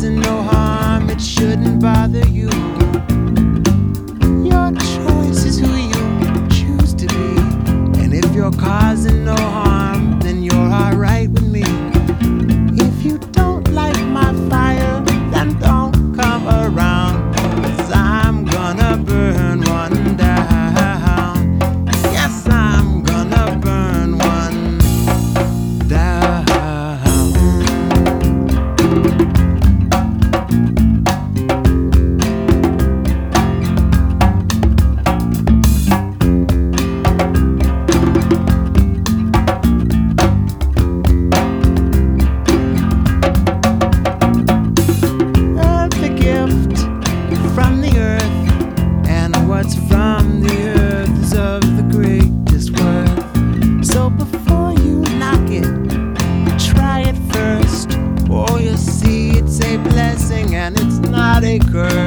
causing no harm, it shouldn't bother you. Your choice is who you choose to be. And if you're causing no harm, then you're alright with me. If you don't like my fire, then don't come around, 'cause I'm gonna burn one down. Yes, I'm gonna burn one down. From the earth, and what's from the earth is of the greatest worth. So before you knock it, try it first. Oh, you see, it's a blessing and it's not a curse.